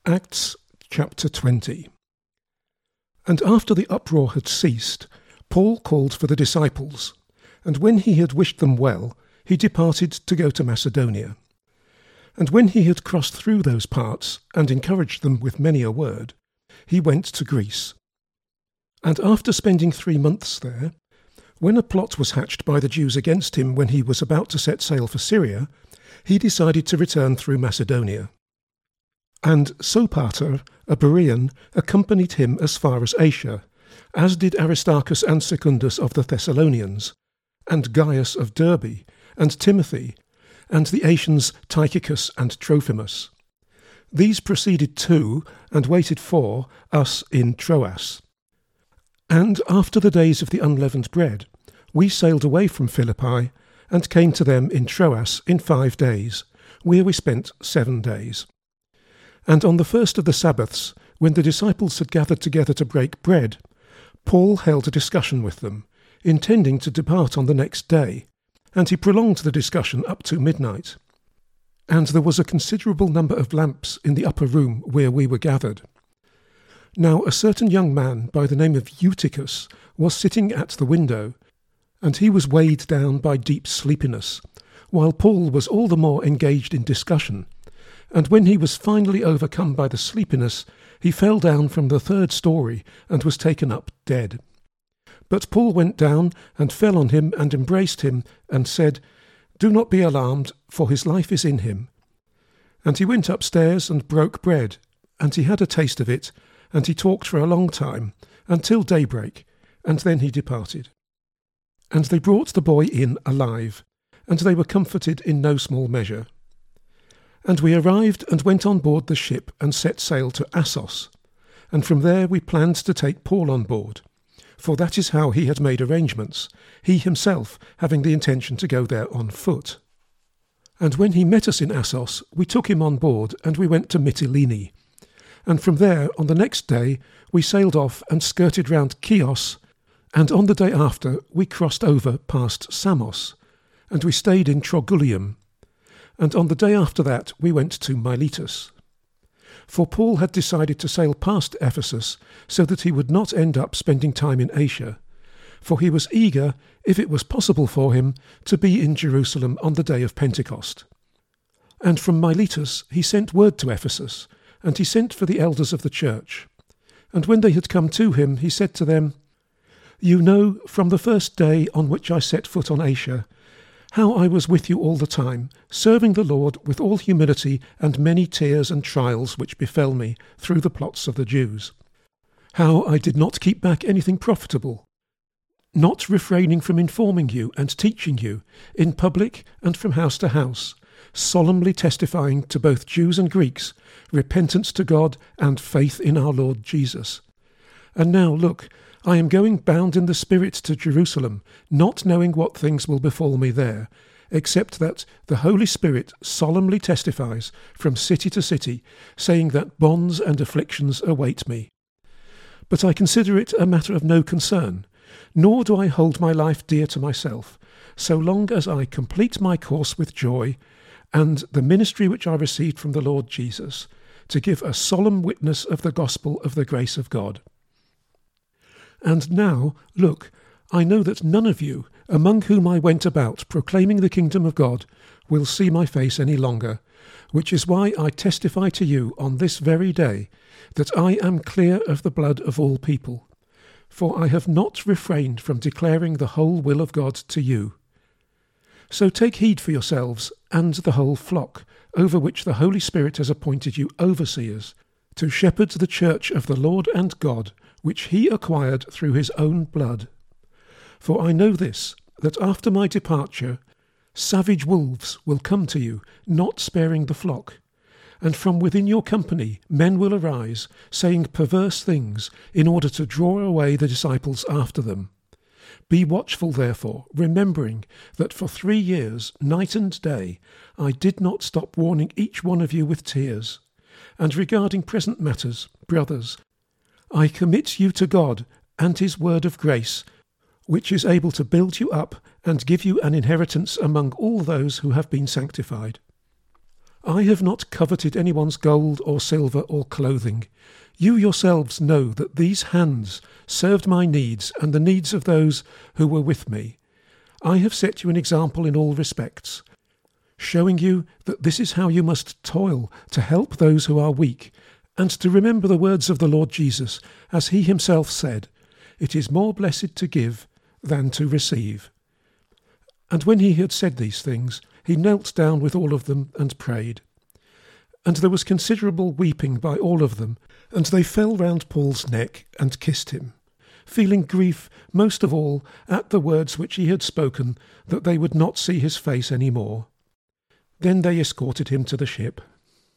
Acts chapter 20. And after the uproar had ceased, Paul called for the disciples, and when he had wished them well, he departed to go to Macedonia. And when he had crossed through those parts, and encouraged them with many a word, he went to Greece. And after spending 3 months there, when a plot was hatched by the Jews against him when he was about to set sail for Syria, he decided to return through Macedonia. And Sopater, a Berean, accompanied him as far as Asia, as did Aristarchus and Secundus of the Thessalonians, and Gaius of Derbe, and Timothy, and the Asians Tychicus and Trophimus. These proceeded to, and waited for, us in Troas. And after the days of the unleavened bread, we sailed away from Philippi, and came to them in Troas in 5 days, where we spent 7 days. And on the first of the Sabbaths, when the disciples had gathered together to break bread, Paul held a discussion with them, intending to depart on the next day, and he prolonged the discussion up to midnight. And there was a considerable number of lamps in the upper room where we were gathered. Now a certain young man by the name of Eutychus was sitting at the window, and he was weighed down by deep sleepiness, while Paul was all the more engaged in discussion. And when he was finally overcome by the sleepiness, he fell down from the 3rd story and was taken up dead. But Paul went down and fell on him and embraced him and said, "Do not be alarmed, for his life is in him." And he went upstairs and broke bread, and he had a taste of it, and he talked for a long time, until daybreak, and then he departed. And they brought the boy in alive, and they were comforted in no small measure. And we arrived and went on board the ship and set sail to Assos, and from there we planned to take Paul on board, for that is how he had made arrangements, he himself having the intention to go there on foot. And when he met us in Assos, we took him on board, and we went to Mytilene. And from there, on the next day, we sailed off and skirted round Chios, and on the day after we crossed over past Samos, and we stayed in Trogulium. And on the day after that we went to Miletus. For Paul had decided to sail past Ephesus so that he would not end up spending time in Asia, for he was eager, if it was possible for him, to be in Jerusalem on the day of Pentecost. And from Miletus he sent word to Ephesus, and he sent for the elders of the church. And when they had come to him, he said to them, "You know, from the first day on which I set foot on Asia, how I was with you all the time, serving the Lord with all humility and many tears and trials which befell me through the plots of the Jews. How I did not keep back anything profitable, not refraining from informing you and teaching you, in public and from house to house, solemnly testifying to both Jews and Greeks, repentance to God and faith in our Lord Jesus. And now, look, I am going bound in the Spirit to Jerusalem, not knowing what things will befall me there, except that the Holy Spirit solemnly testifies from city to city, saying that bonds and afflictions await me. But I consider it a matter of no concern, nor do I hold my life dear to myself, so long as I complete my course with joy, and the ministry which I received from the Lord Jesus, to give a solemn witness of the gospel of the grace of God. And now, look, I know that none of you, among whom I went about proclaiming the kingdom of God, will see my face any longer, which is why I testify to you on this very day that I am clear of the blood of all people, for I have not refrained from declaring the whole will of God to you. So take heed for yourselves and the whole flock, over which the Holy Spirit has appointed you overseers, to shepherd the church of the Lord and God, which he acquired through his own blood. For I know this, that after my departure, savage wolves will come to you, not sparing the flock. And from within your company men will arise, saying perverse things, in order to draw away the disciples after them. Be watchful, therefore, remembering that for 3 years, night and day, I did not stop warning each one of you with tears. And regarding present matters, brothers, I commit you to God and his word of grace, which is able to build you up and give you an inheritance among all those who have been sanctified. I have not coveted anyone's gold or silver or clothing. You yourselves know that these hands served my needs and the needs of those who were with me. I have set you an example in all respects, showing you that this is how you must toil to help those who are weak, and to remember the words of the Lord Jesus, as he himself said, "It is more blessed to give than to receive." And when he had said these things, he knelt down with all of them and prayed. And there was considerable weeping by all of them, and they fell round Paul's neck and kissed him, feeling grief most of all at the words which he had spoken, that they would not see his face any more. Then they escorted him to the ship.